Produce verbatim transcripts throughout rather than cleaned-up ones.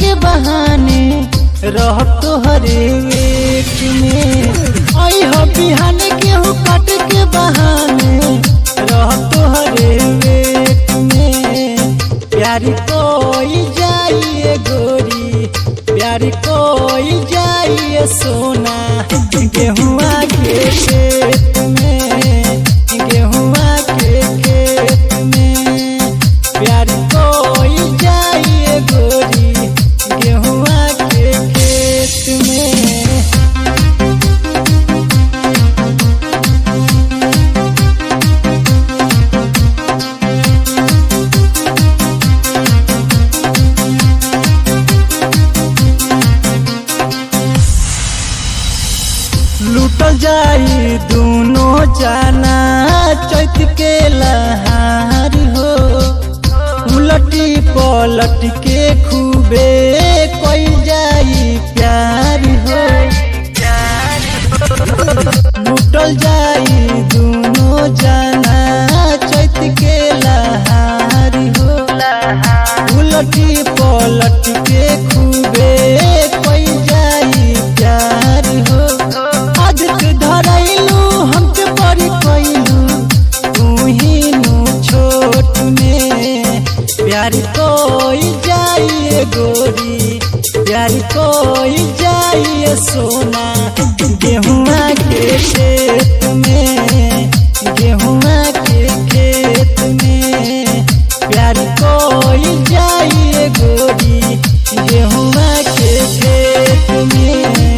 के बहाने रह तोहरे वेट में। आई हो बिहान गेहूं काट के बहाने रह तोहरे वेट में। प्यार कोई जाइए गोरी, प्यार कोई जाइए सोना, गेहुआ के खेत में, गेहुआ के खेत में। प्यार कोई जाइए गोरी, गेहुआ के खेत में। लूटल जाई दोनों जाना चैत के लहार हो। उलटी पलट के खूबे कोई जाई प्यार हो। लूटल जाई दोनों जाना चैत के लहार हो। उलटी पलट के खूबे कोई जाई प्यार हो। धरैलू हमके बड़ी कैलू तू ही नु छोट में। प्यार कोई जाइए गोरी, प्यार कोई जाइए सोना, गेहुआ के खेत में, गेहुआ के खेत में। प्यार कोई जाइए गोरी, गेहुआ के खेत में।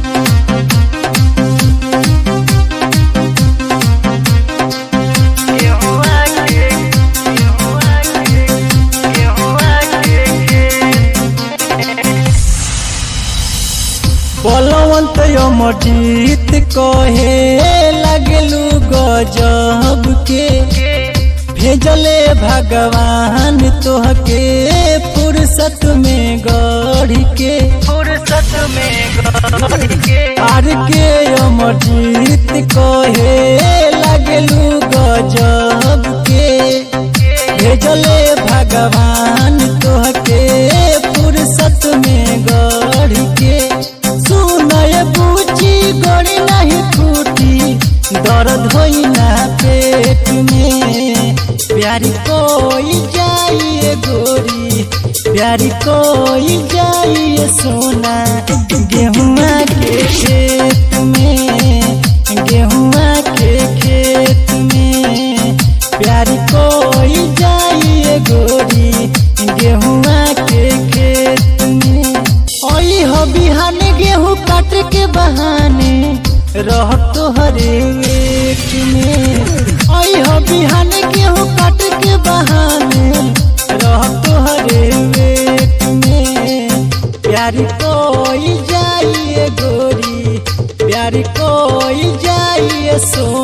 बलवंत अमरजीत कहे लगलू गजब के। भेजले भगवान तोहके फुर्सत में गढ़ के, फुर्सत में गढ़ के। आर के अमरजीत कहे लगलू गजब के। भेजले भगवान तोहके फुर्सत में गढ़ के। सुनय बूची गोरी नहीं फूटी, दर्द होई ना पेट में। प्यार कोई जाइए गोरी, प्यार कोई जाइए सोना, गेहुआ के खेत में, गेहुआ के खेत में। प्यार कोई जाइए गोरी, गेहुआ के खेत में। आई हो बिहान गेहूं काट के बहाने रह तोहरे वेट में। आई हो बिहान गेहूं काट के बहाने रह तोहरे वेट में। प्यार कोई जाइए गोरी, प्यार कोई जाइए सो